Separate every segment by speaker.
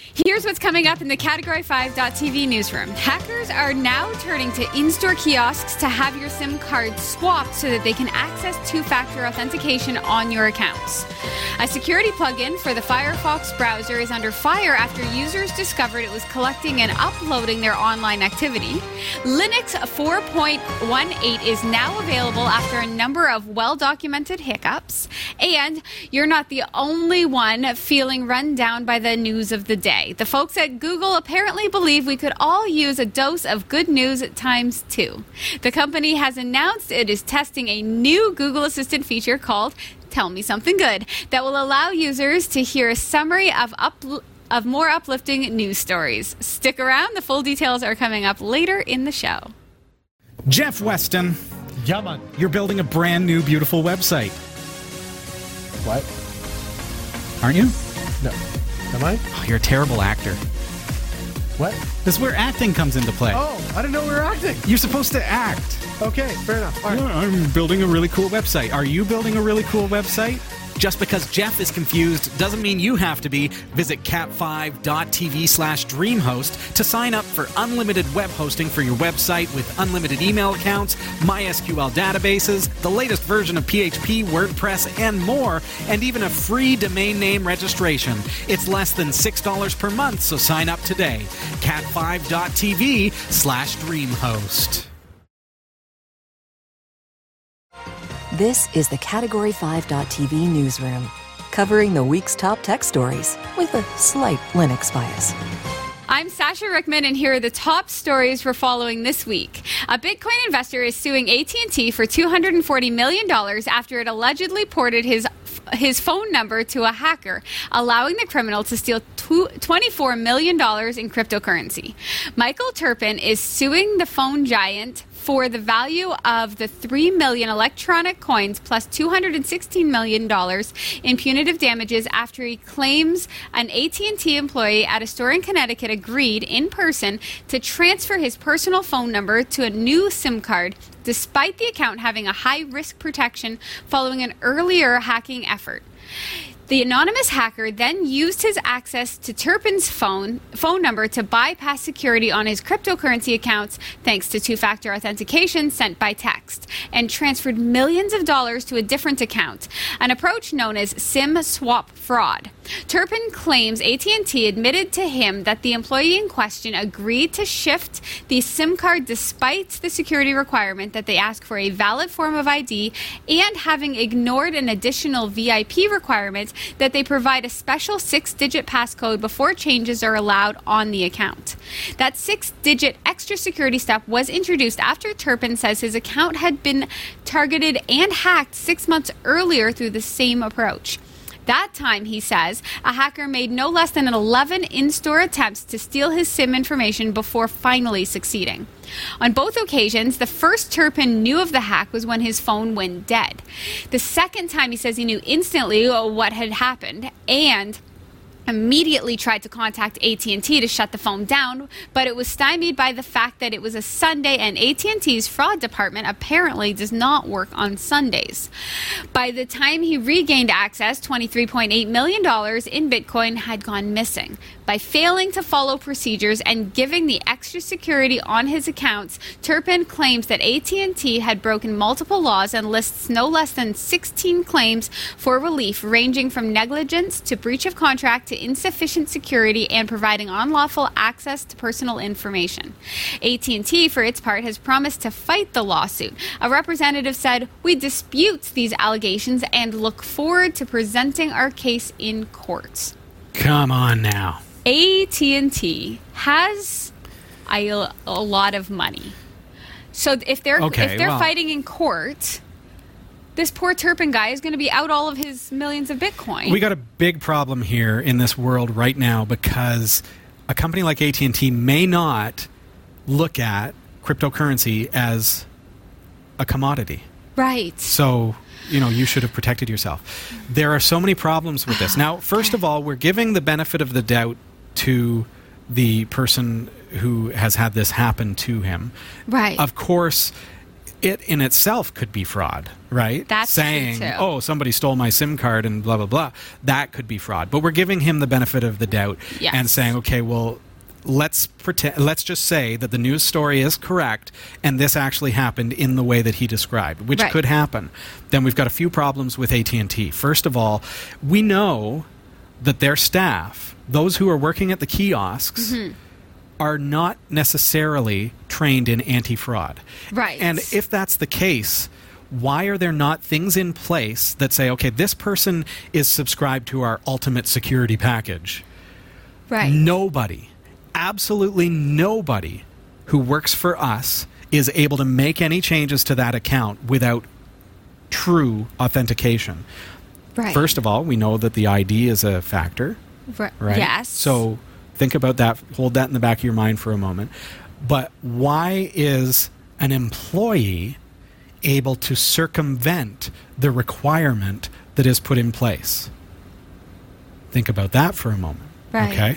Speaker 1: Here's what's coming up in the Category 5.tv newsroom. Hackers are now turning to in-store kiosks to have your SIM card swapped so that they can access two-factor authentication on your accounts. A security plugin for the Firefox browser is under fire after users discovered it was collecting and uploading their online activity. Linux 4.18 is now available after a number of well-documented hiccups. And you're not the only one feeling run down by the news of the day. The folks at Google apparently believe we could all use a dose of good news at times too. The company has announced it is testing a new Google Assistant feature called Tell Me Something Good that will allow users to hear a summary of more uplifting news stories. Stick around. The full details are coming up later in the show.
Speaker 2: Jeff Weston.
Speaker 3: Yeah, man.
Speaker 2: You're building a brand new, beautiful website.
Speaker 3: What?
Speaker 2: Aren't you?
Speaker 3: No. Am I?
Speaker 2: Oh, you're a terrible actor.
Speaker 3: What?
Speaker 2: This is where acting comes into play.
Speaker 3: Oh, I didn't know we were acting.
Speaker 2: You're supposed to act.
Speaker 3: Okay, fair enough. All right.
Speaker 2: Yeah, I'm building a really cool website. Are you building a really cool website? Just because Jeff is confused doesn't mean you have to be. Visit cat5.tv/dreamhost to sign up for unlimited web hosting for your website with unlimited email accounts, MySQL databases, the latest version of PHP, WordPress, and more, and even a free domain name registration. It's less than $6 per month, so sign up today. cat5.tv/dreamhost.
Speaker 4: This is the Category 5.tv newsroom, covering the week's top tech stories with a slight Linux bias.
Speaker 1: I'm Sasha Rickman, and here are the top stories we're following this week. A Bitcoin investor is suing AT&T for $240 million after it allegedly ported his phone number to a hacker, allowing the criminal to steal $24 million in cryptocurrency. Michael Turpin is suing the phone giant for the value of the 3 million electronic coins plus $216 million in punitive damages after he claims an AT&T employee at a store in Connecticut agreed in person to transfer his personal phone number to a new SIM card despite the account having a high-risk protection following an earlier hacking effort. The anonymous hacker then used his access to Turpin's phone number to bypass security on his cryptocurrency accounts thanks to two-factor authentication sent by text, and transferred millions of dollars to a different account, an approach known as SIM swap fraud. Turpin claims AT&T admitted to him that the employee in question agreed to shift the SIM card despite the security requirement that they ask for a valid form of ID and having ignored an additional VIP requirement that they provide a special 6-digit passcode before changes are allowed on the account. That 6-digit extra security step was introduced after Turpin says his account had been targeted and hacked 6 months earlier through the same approach. That time, he says, a hacker made no less than 11 in-store attempts to steal his SIM information before finally succeeding. On both occasions, the first Turpin knew of the hack was when his phone went dead. The second time, he says he knew instantly what had happened and immediately tried to contact AT&T to shut the phone down, but it was stymied by the fact that it was a Sunday and AT&T's fraud department apparently does not work on Sundays. By the time he regained access, $23.8 million in Bitcoin had gone missing. By failing to follow procedures and giving the extra security on his accounts, Turpin claims that AT&T had broken multiple laws and lists no less than 16 claims for relief, ranging from negligence to breach of contract to insufficient security and providing unlawful access to personal information. AT&T, for its part, has promised to fight the lawsuit. A representative said, "We dispute these allegations and look forward to presenting our case in court."
Speaker 2: Come on now.
Speaker 1: AT&T has a lot of money. So if they're fighting in court, this poor Turpin guy is going to be out all of his millions of Bitcoin.
Speaker 2: We got a big problem here in this world right now because a company like AT&T may not look at cryptocurrency as a commodity.
Speaker 1: Right.
Speaker 2: So, you should have protected yourself. There are so many problems with this. Now, first of all, we're giving the benefit of the doubt to the person who has had this happen to him.
Speaker 1: Right.
Speaker 2: Of course, it in itself could be fraud, right?
Speaker 1: That's
Speaker 2: saying,
Speaker 1: true, too.
Speaker 2: oh, somebody stole my SIM card and blah, blah, blah. That could be fraud. But we're giving him the benefit of the doubt
Speaker 1: Yes.
Speaker 2: and saying, okay, well, let's just say that the news story is correct and this actually happened in the way that he described, which
Speaker 1: Right.
Speaker 2: could happen. Then we've got a few problems with AT&T. First of all, we know that their staff, those who are working at the kiosks, are not necessarily trained in anti-fraud.
Speaker 1: Right.
Speaker 2: And if that's the case, why are there not things in place that say, okay, this person is subscribed to our ultimate security package?
Speaker 1: Right.
Speaker 2: Nobody, absolutely nobody who works for us is able to make any changes to that account without true authentication.
Speaker 1: Right.
Speaker 2: First of all, we know that the ID is a factor. Right?
Speaker 1: Yes.
Speaker 2: So think about that. Hold that in the back of your mind for a moment. But why is an employee able to circumvent the requirement that is put in place? Think about that for a moment.
Speaker 1: Right.
Speaker 2: Okay.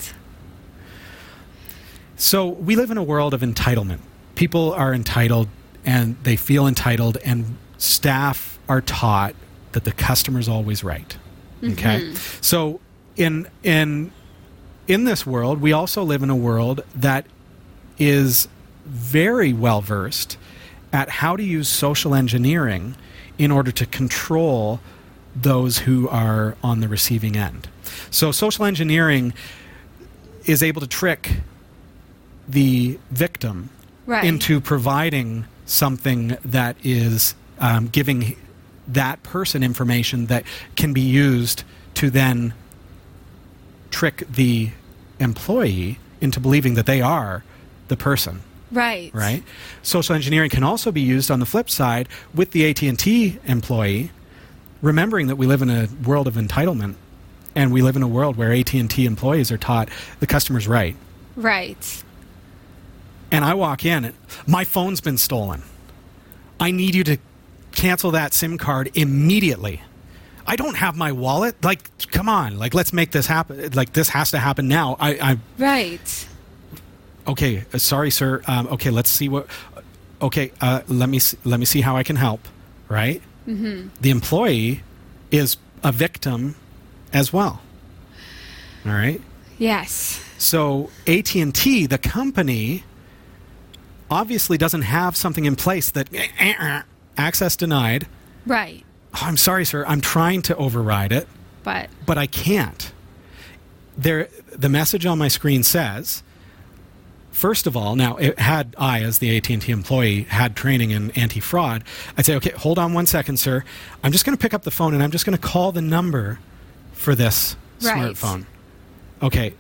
Speaker 2: So we live in a world of entitlement. People are entitled and they feel entitled, and staff are taught that the customer's always right. Okay. So in this world, we also live in a world that is very well versed at how to use social engineering in order to control those who are on the receiving end. So social engineering is able to trick the victim
Speaker 1: Right.
Speaker 2: into providing something that is giving that person information that can be used to then trick the employee into believing that they are the person.
Speaker 1: Right.
Speaker 2: Right? Social engineering can also be used on the flip side with the AT&T employee, remembering that we live in a world of entitlement, and we live in a world where AT&T employees are taught the customer's right.
Speaker 1: Right.
Speaker 2: And I walk in and my phone's been stolen. I need you to cancel that SIM card immediately. I don't have my wallet. Like, come on. Like, let's make this happen. Like, this has to happen now.
Speaker 1: Right.
Speaker 2: Okay, sorry, sir. Okay, let's see what. Okay, let me see how I can help. Right. Mm-hmm. The employee is a victim as well. All right.
Speaker 1: Yes.
Speaker 2: So AT&T, the company, obviously doesn't have something in place that access denied.
Speaker 1: Right.
Speaker 2: Oh, I'm sorry, sir. I'm trying to override it,
Speaker 1: But
Speaker 2: but I can't. The message on my screen says, first of all, now, had I, as the AT&T employee, had training in anti-fraud, I'd say, okay, hold on one second, sir. I'm just going to pick up the phone and I'm just going to call the number for this
Speaker 1: Right.
Speaker 2: smartphone. Okay.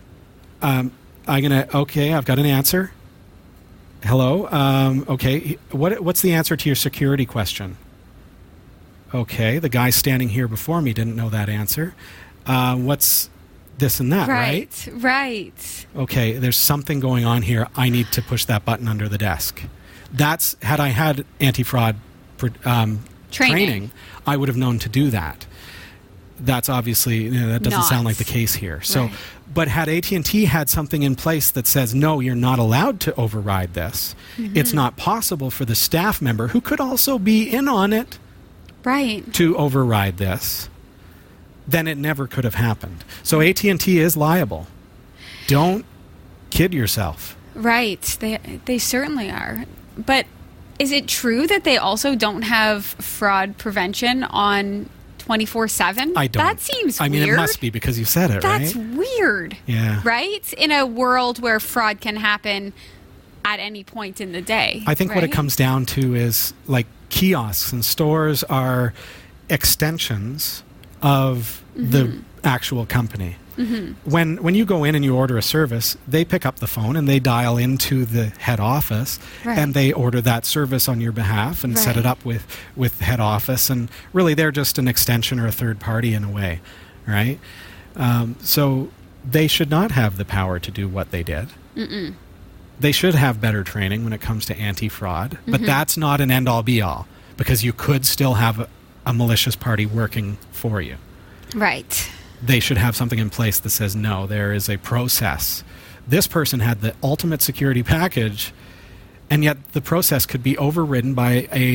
Speaker 2: I've got an answer. Hello. Okay. What's the answer to your security question? Okay. The guy standing here before me didn't know that answer. What's this and that, right?
Speaker 1: Right.
Speaker 2: Okay. There's something going on here. I need to push that button under the desk. That's, had I had anti-fraud training, I would have known to do that. That's obviously, that doesn't
Speaker 1: Not.
Speaker 2: sound like the case here. So,
Speaker 1: Right.
Speaker 2: but had AT&T had something in place that says, no, you're not allowed to override this, it's not possible for the staff member, who could also be in on it,
Speaker 1: Right.
Speaker 2: to override this, then it never could have happened. So AT&T is liable. Don't kid yourself.
Speaker 1: Right. They certainly are. But is it true that they also don't have fraud prevention on 24/7?
Speaker 2: I don't.
Speaker 1: That seems
Speaker 2: I mean,
Speaker 1: weird.
Speaker 2: it must be because you said it,
Speaker 1: That's
Speaker 2: right?
Speaker 1: weird.
Speaker 2: Yeah.
Speaker 1: Right? In a world where fraud can happen at any point in the day.
Speaker 2: I think what it
Speaker 1: right?
Speaker 2: comes down to is, like, kiosks and stores are extensions of the actual company. When you go in and you order a service, they pick up the phone and they dial into the head office,
Speaker 1: Right.
Speaker 2: and they order that service on your behalf and set it
Speaker 1: Right.
Speaker 2: up with head office. And really, they're just an extension or a third party in a way, right? So they should not have the power to do what they did. They should have better training when it comes to anti-fraud, but that's not an end-all be-all, because you could still have a malicious party working for you.
Speaker 1: Right.
Speaker 2: They should have something in place that says, no, there is a process. This person had the ultimate security package, and yet the process could be overridden by a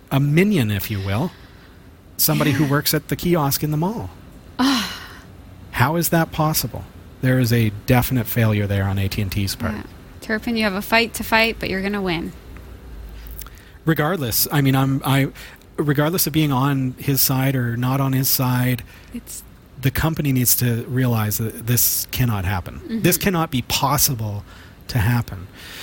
Speaker 2: a minion, if you will, somebody who works at the kiosk in the mall. How is that possible? There is a definite failure there on AT&T's part.
Speaker 1: Yeah. Turpin, you have a fight to fight, but you're going to win.
Speaker 2: Regardless, I mean, regardless of being on his side or not on his side, the company needs to realize that this cannot happen. Mm-hmm. This cannot be possible to happen.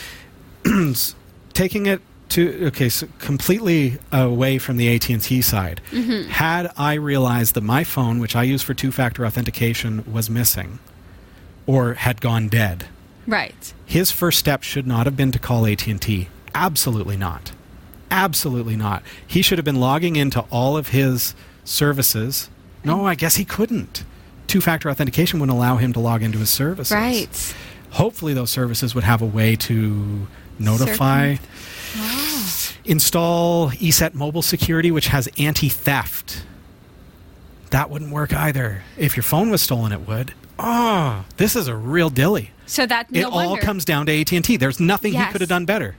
Speaker 2: Taking it so completely away from the AT&T side, had I realized that my phone, which I use for two-factor authentication, was missing or had gone dead,
Speaker 1: right,
Speaker 2: his first step should not have been to call AT&T. Absolutely not. Absolutely not. He should have been logging into all of his services. No, I guess he couldn't. Two-factor authentication wouldn't allow him to log into his services.
Speaker 1: Right.
Speaker 2: Hopefully those services would have a way to notify. Install ESET Mobile Security, which has anti-theft. That wouldn't work either. If your phone was stolen, it would. Oh, this is a real dilly.
Speaker 1: So that
Speaker 2: it all comes down to AT&T. There's nothing he could have done better.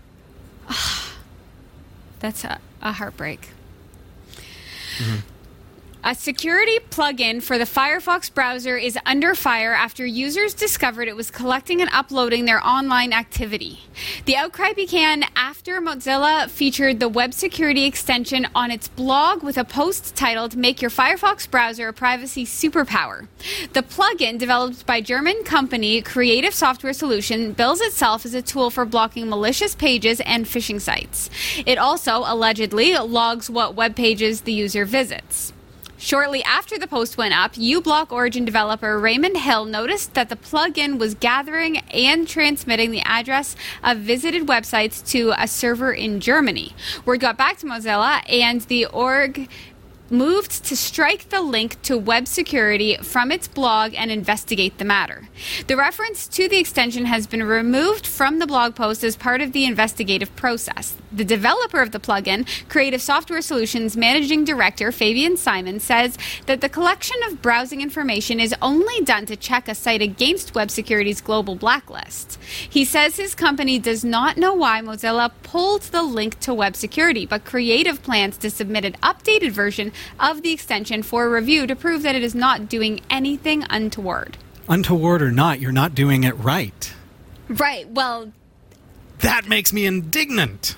Speaker 1: That's a heartbreak. Mm-hmm. A security plugin for the Firefox browser is under fire after users discovered it was collecting and uploading their online activity. The outcry began after Mozilla featured the web security extension on its blog with a post titled "Make Your Firefox Browser a Privacy Superpower." The plugin, developed by German company Creative Software Solution, bills itself as a tool for blocking malicious pages and phishing sites. It also, allegedly, logs what web pages the user visits. Shortly after the post went up, uBlock Origin developer Raymond Hill noticed that the plugin was gathering and transmitting the address of visited websites to a server in Germany. Word got back to Mozilla, and the org moved to strike the link to web security from its blog and investigate the matter. The reference to the extension has been removed from the blog post as part of the investigative process. The developer of the plugin, Creative Software Solutions Managing Director Fabian Simon, says that the collection of browsing information is only done to check a site against web security's global blacklist. He says his company does not know why Mozilla pulled the link to web security, but Creative plans to submit an updated version of the extension for review to prove that it is not doing anything untoward.
Speaker 2: Untoward or not, you're not doing it right.
Speaker 1: Right, well...
Speaker 2: That makes me indignant.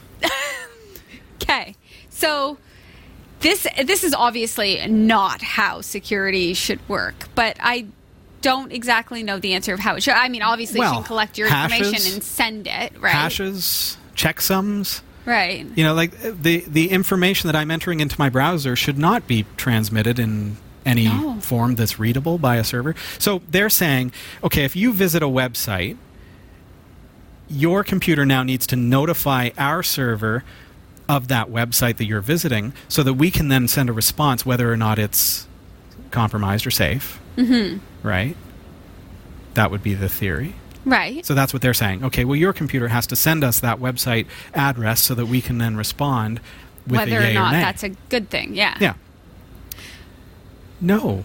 Speaker 1: Okay, so this is obviously not how security should work, but I don't exactly know the answer of how it should. I mean, obviously you can collect your information and send it, right?
Speaker 2: Hashes, checksums.
Speaker 1: Right.
Speaker 2: You know, like the information that I'm entering into my browser should not be transmitted in any form that's readable by a server. So they're saying, okay, if you visit a website, your computer now needs to notify our server of that website that you're visiting so that we can then send a response whether or not it's compromised or safe. Mm-hmm. Right? That would be the theory.
Speaker 1: Right.
Speaker 2: So that's what they're saying. Okay, well, your computer has to send us that website address so that we can then respond with
Speaker 1: whether
Speaker 2: a yay
Speaker 1: or not
Speaker 2: nay.
Speaker 1: That's a good thing, yeah.
Speaker 2: Yeah. No.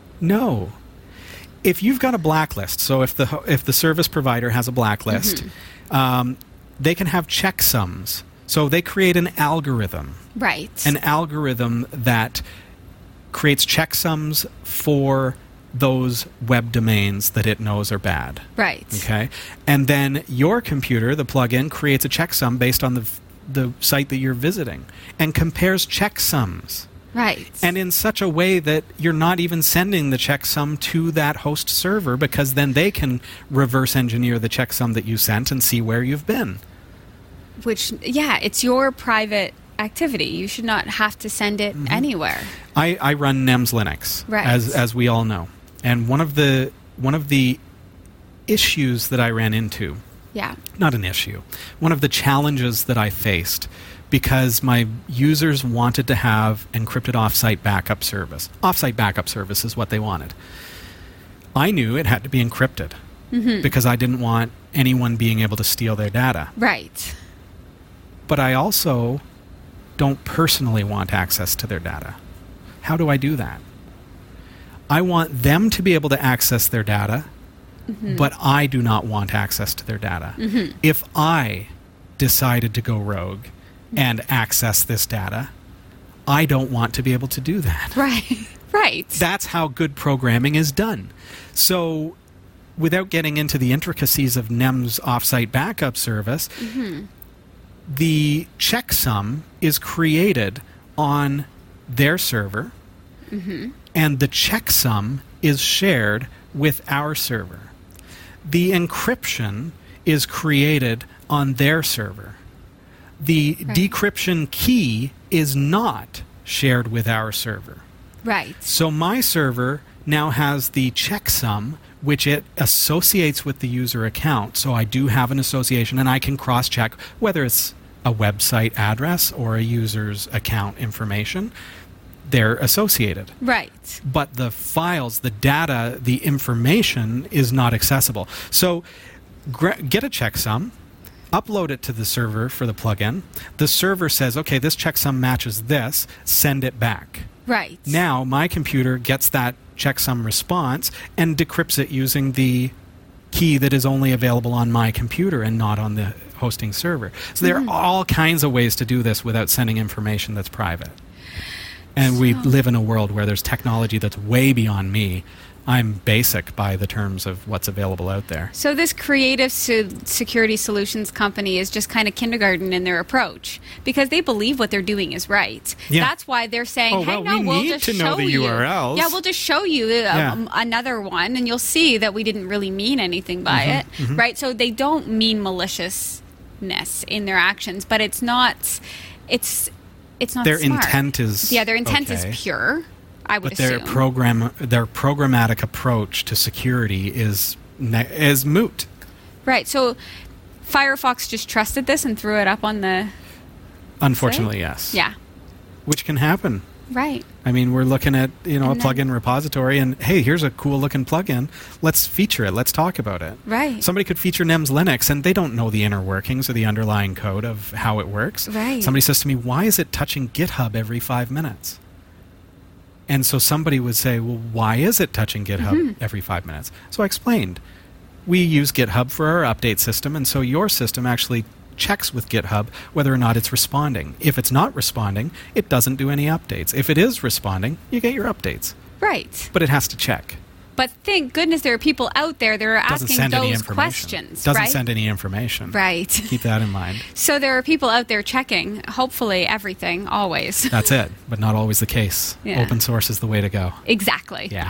Speaker 2: If you've got a blacklist, so if the service provider has a blacklist, they can have checksums. So they create an algorithm.
Speaker 1: Right.
Speaker 2: An algorithm that creates checksums for those web domains that it knows are bad.
Speaker 1: Right.
Speaker 2: Okay? And then your computer, the plugin, creates a checksum based on the site that you're visiting and compares checksums.
Speaker 1: Right.
Speaker 2: And in such a way that you're not even sending the checksum to that host server, because then they can reverse engineer the checksum that you sent and see where you've been.
Speaker 1: Which, yeah, it's your private activity. You should not have to send it anywhere.
Speaker 2: I run NEMS Linux,
Speaker 1: right,
Speaker 2: as we all know. And one of the issues that I ran into, not an issue, one of the challenges that I faced, because my users wanted to have encrypted offsite backup service. Offsite backup service is what they wanted. I knew it had to be encrypted because I didn't want anyone being able to steal their data.
Speaker 1: Right.
Speaker 2: But I also don't personally want access to their data. How do I do that? I want them to be able to access their data, but I do not want access to their data. If I decided to go rogue and access this data, I don't want to be able to do that.
Speaker 1: Right. Right.
Speaker 2: That's how good programming is done. So without getting into the intricacies of NEM's offsite backup service, the checksum is created on their server, and the checksum is shared with our server. The encryption is created on their server. The decryption key is not shared with our server.
Speaker 1: Right.
Speaker 2: So my server now has the checksum, which it associates with the user account. So I do have an association, and I can cross-check whether it's a website address or a user's account information. They're associated.
Speaker 1: Right.
Speaker 2: But the files, the data, the information is not accessible. So get a checksum, upload it to the server for the plugin. The server says, okay, this checksum matches this, send it back.
Speaker 1: Right.
Speaker 2: Now my computer gets that checksum response and decrypts it using the key that is only available on my computer and not on the hosting server. So there are all kinds of ways to do this without sending information that's private. And we live in a world where there's technology that's way beyond me. I'm basic by the terms of what's available out there.
Speaker 1: So this creative security solutions company is just kind of kindergarten in their approach because they believe what they're doing is right.
Speaker 2: Yeah.
Speaker 1: That's why they're saying,
Speaker 2: Oh,
Speaker 1: hey,
Speaker 2: well,
Speaker 1: no,
Speaker 2: we
Speaker 1: we'll
Speaker 2: need
Speaker 1: just
Speaker 2: to know
Speaker 1: show
Speaker 2: the
Speaker 1: you.
Speaker 2: URLs.
Speaker 1: Yeah, we'll just show you another one, and you'll see that we didn't really mean anything by it, right? So they don't mean maliciousness in their actions, but it's not not
Speaker 2: Their
Speaker 1: smart.
Speaker 2: intent is
Speaker 1: their intent
Speaker 2: okay.
Speaker 1: is pure, I would
Speaker 2: But their
Speaker 1: assume.
Speaker 2: their programmatic approach to security is moot.
Speaker 1: Right. So Firefox just trusted this and threw it up on the
Speaker 2: Unfortunately,
Speaker 1: site?
Speaker 2: yes.
Speaker 1: Yeah.
Speaker 2: Which can happen.
Speaker 1: Right.
Speaker 2: I mean, we're looking at a
Speaker 1: And then-
Speaker 2: plugin repository, and hey, here's a cool looking plugin. Let's feature it. Let's talk about it.
Speaker 1: Right.
Speaker 2: Somebody could feature NEMS Linux, and they don't know the inner workings or the underlying code of how it works.
Speaker 1: Right.
Speaker 2: Somebody says to me, "Why is it touching GitHub every 5 minutes?" And so somebody would say, "Well, why is it touching GitHub every 5 minutes?" So I explained. We use GitHub for our update system, and so your system actually checks with GitHub whether or not it's responding. If it's not responding, it doesn't do any updates. If it is responding, you get your updates.
Speaker 1: Right.
Speaker 2: But it has to check.
Speaker 1: But thank goodness there are people out there that are
Speaker 2: Doesn't
Speaker 1: asking
Speaker 2: send any
Speaker 1: those
Speaker 2: information.
Speaker 1: questions.
Speaker 2: Doesn't
Speaker 1: right?
Speaker 2: send any information.
Speaker 1: Right.
Speaker 2: Keep that in mind.
Speaker 1: So there are people out there checking, hopefully everything, always.
Speaker 2: That's it, but not always the case.
Speaker 1: Yeah.
Speaker 2: Open source is the way to go.
Speaker 1: Exactly.
Speaker 2: Yeah.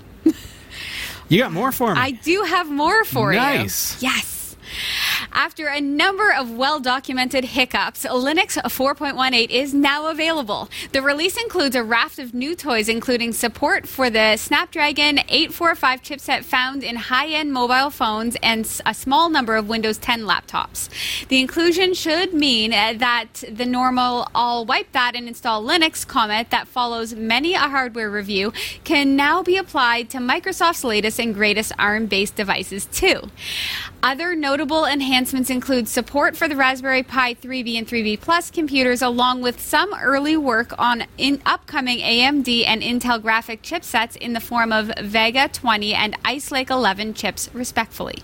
Speaker 2: You got more for me?
Speaker 1: I do have more for
Speaker 2: Nice.
Speaker 1: you. Yes. After a number of well-documented hiccups, Linux 4.18 is now available. The release includes a raft of new toys, including support for the Snapdragon 845 chipset found in high-end mobile phones and a small number of Windows 10 laptops. The inclusion should mean that the normal "I'll wipe that and install Linux" comment that follows many a hardware review can now be applied to Microsoft's latest and greatest ARM-based devices, too. Other notable enhancements include support for the Raspberry Pi 3B and 3B Plus computers, along with some early work on upcoming AMD and Intel graphic chipsets in the form of Vega 20 and Ice Lake 11 chips, respectively.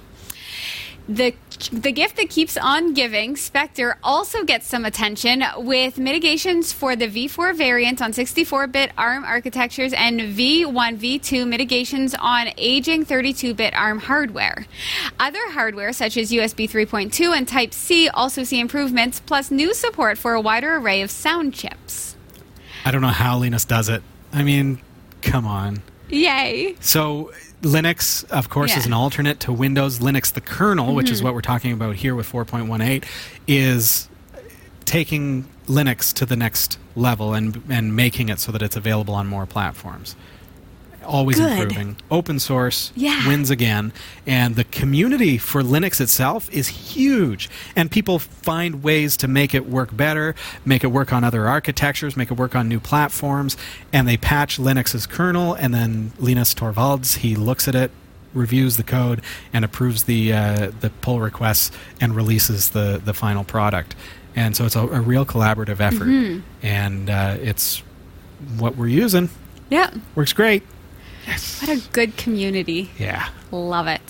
Speaker 1: The gift that keeps on giving, Spectre, also gets some attention with mitigations for the V4 variant on 64-bit ARM architectures and V1, V2 mitigations on aging 32-bit ARM hardware. Other hardware, such as USB 3.2 and Type-C, also see improvements, plus new support for a wider array of sound chips.
Speaker 2: I don't know how Linus does it. I mean, come on.
Speaker 1: Yay.
Speaker 2: So Linux, of course,
Speaker 1: Yeah.
Speaker 2: is an alternate to Windows. Linux, the kernel, which is what we're talking about here with 4.18, is taking Linux to the next level and making it so that it's available on more platforms. Always
Speaker 1: Good.
Speaker 2: improving. Open source
Speaker 1: Yeah.
Speaker 2: wins again. And the community for Linux itself is huge. And people find ways to make it work better, make it work on other architectures, make it work on new platforms. And they patch Linux's kernel, and then Linus Torvalds, he looks at it, reviews the code, and approves the pull requests and releases the final product. And so it's a real collaborative effort. And it's what we're using.
Speaker 1: Yeah.
Speaker 2: Works great.
Speaker 1: What a good community.
Speaker 2: Yeah.
Speaker 1: Love it.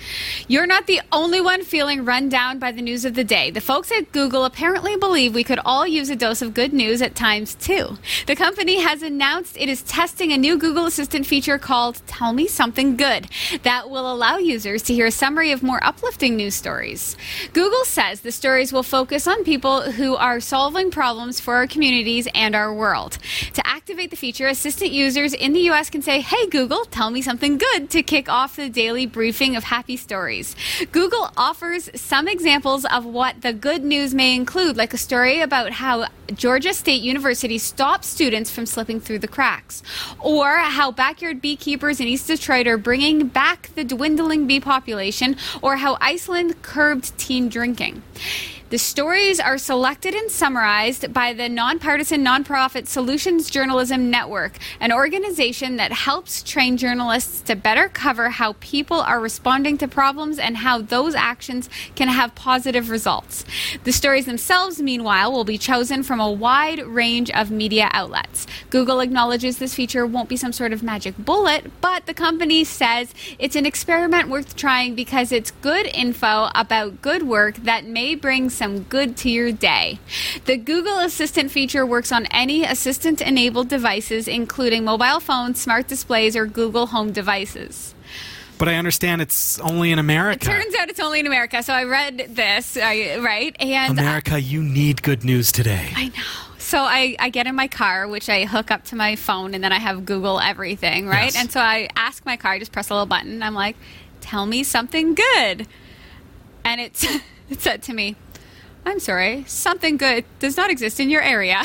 Speaker 1: You're not the only one feeling run down by the news of the day. The folks at Google apparently believe we could all use a dose of good news at times, too. The company has announced it is testing a new Google Assistant feature called Tell Me Something Good that will allow users to hear a summary of more uplifting news stories. Google says the stories will focus on people who are solving problems for our communities and our world. To activate the feature, Assistant users in the U.S. can say, "Hey Google, tell me something good," to kick off the daily briefing of happy stories. Google offers some examples of what the good news may include, like a story about how Georgia State University stopped students from slipping through the cracks, or how backyard beekeepers in East Detroit are bringing back the dwindling bee population, or how Iceland curbed teen drinking. The stories are selected and summarized by the nonpartisan nonprofit Solutions Journalism Network, an organization that helps train journalists to better cover how people are responding to problems and how those actions can have positive results. The stories themselves, meanwhile, will be chosen from a wide range of media outlets. Google acknowledges this feature won't be some sort of magic bullet, but the company says it's an experiment worth trying because it's good info about good work that may bring some good to your day. The Google Assistant feature works on any Assistant-enabled devices, including mobile phones, smart displays, or Google Home devices.
Speaker 2: But I understand it's only in America.
Speaker 1: It turns out it's only in America. So I read this, right? And
Speaker 2: America, you need good news today.
Speaker 1: I know. So I get in my car, which I hook up to my phone, and then I have Google everything, right?
Speaker 2: Yes.
Speaker 1: And so I ask my car, just press a little button, and I'm like, tell me something good. And it said to me, I'm sorry, something good does not exist in your area.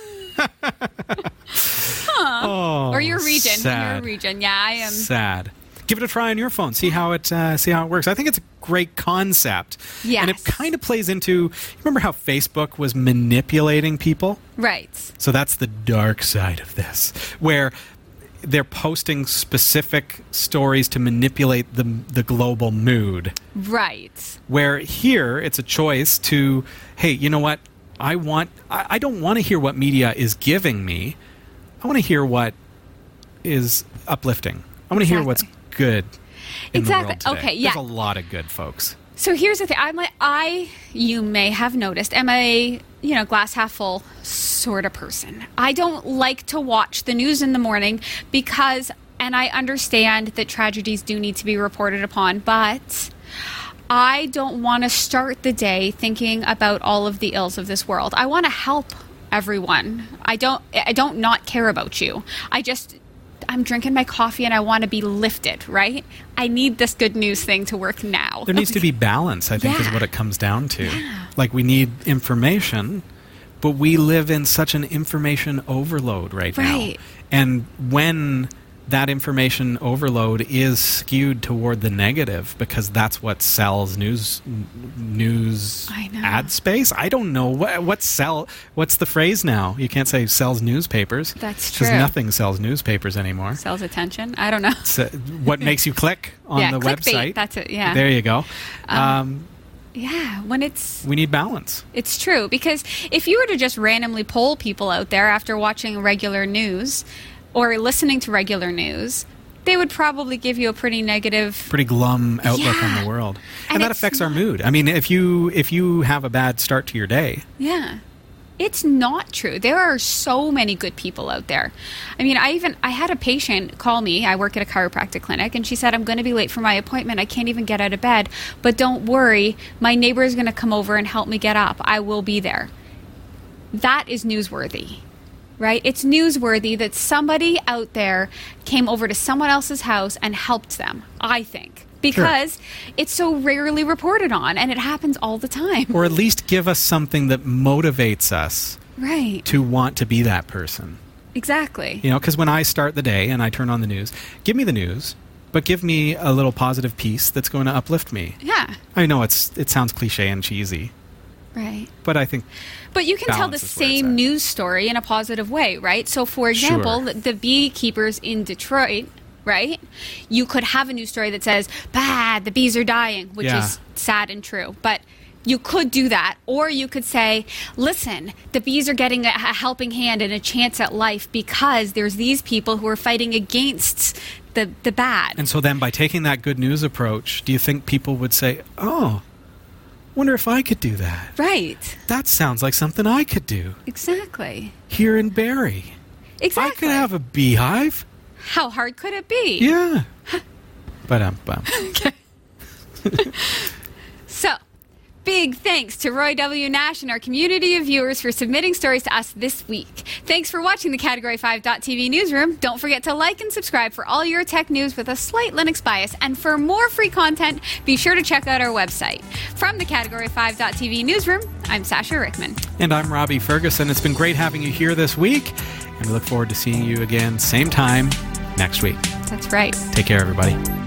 Speaker 2: Oh,
Speaker 1: or your region.
Speaker 2: sad.
Speaker 1: Your region. Yeah, I am.
Speaker 2: Sad. Give it a try on your phone. See how it works. I think it's a great concept.
Speaker 1: Yes.
Speaker 2: And it kind of plays into, remember how Facebook was manipulating people?
Speaker 1: Right.
Speaker 2: So that's the dark side of this, where they're posting specific stories to manipulate the global mood.
Speaker 1: Right.
Speaker 2: Where here it's a choice to, hey, you know what? I don't want to hear what media is giving me. I want to hear what is uplifting. I want to hear what's good in the world today.
Speaker 1: Okay, yeah.
Speaker 2: There's a lot of good folks.
Speaker 1: So here's the thing. You may have noticed, am a glass half full sort of person. I don't like to watch the news in the morning because, and I understand that tragedies do need to be reported upon, but I don't want to start the day thinking about all of the ills of this world. I want to help everyone. I don't not care about you. I'm drinking my coffee and I want to be lifted, right? I need this good news thing to work now.
Speaker 2: There needs to be balance, I think, is what it comes down to.
Speaker 1: Yeah.
Speaker 2: Like, we need information, but we live in such an information overload right now. And when that information overload is skewed toward the negative, because that's what sells news ad space. I don't know what's the phrase now. You can't say sells newspapers.
Speaker 1: That's true.
Speaker 2: Because nothing sells newspapers anymore.
Speaker 1: Sells attention. I don't know.
Speaker 2: So what makes you click on the
Speaker 1: clickbait,
Speaker 2: website?
Speaker 1: That's it. Yeah.
Speaker 2: There you go.
Speaker 1: Yeah,
Speaker 2: we need balance.
Speaker 1: It's true, because if you were to just randomly poll people out there after watching regular news or listening to regular news, they would probably give you a pretty
Speaker 2: glum outlook on the world. And that affects our mood. I mean, if you have a bad start to your day.
Speaker 1: Yeah. It's not true. There are so many good people out there. I mean, I had a patient call me. I work at a chiropractic clinic, and she said, I'm going to be late for my appointment. I can't even get out of bed. But don't worry, my neighbor is going to come over and help me get up. I will be there. That is newsworthy, right? It's newsworthy that somebody out there came over to someone else's house and helped them, I think. Because it's so rarely reported on, and it happens all the time.
Speaker 2: Or at least give us something that motivates us to want to be that person.
Speaker 1: Exactly.
Speaker 2: Because when I start the day and I turn on the news, give me the news, but give me a little positive piece that's going to uplift me.
Speaker 1: Yeah.
Speaker 2: I know it sounds cliche and cheesy.
Speaker 1: Right.
Speaker 2: But I think...
Speaker 1: But you can tell the same news story in a positive way, right? So, for example, the beekeepers in Detroit... Right? You could have a news story that says, bad, the bees are dying, which is sad and true. But You could do that. Or you could say, listen, the bees are getting a helping hand and a chance at life because there's these people who are fighting against the bad.
Speaker 2: And so then by taking that good news approach, do you think people would say, oh, wonder if I could do that?
Speaker 1: Right.
Speaker 2: That sounds like something I could do.
Speaker 1: Exactly.
Speaker 2: Here in Barrie.
Speaker 1: Exactly.
Speaker 2: I could have a beehive.
Speaker 1: How hard could it be?
Speaker 2: Yeah. But
Speaker 1: Okay. So, big thanks to Roy W. Nash and our community of viewers for submitting stories to us this week. Thanks for watching the Category 5.tv newsroom. Don't forget to like and subscribe for all your tech news with a slight Linux bias. And for more free content, be sure to check out our website. From the Category 5.tv newsroom, I'm Sasha Rickman.
Speaker 2: And I'm Robbie Ferguson. It's been great having you here this week. And we look forward to seeing you again, same time, next week.
Speaker 1: That's right.
Speaker 2: Take care, everybody.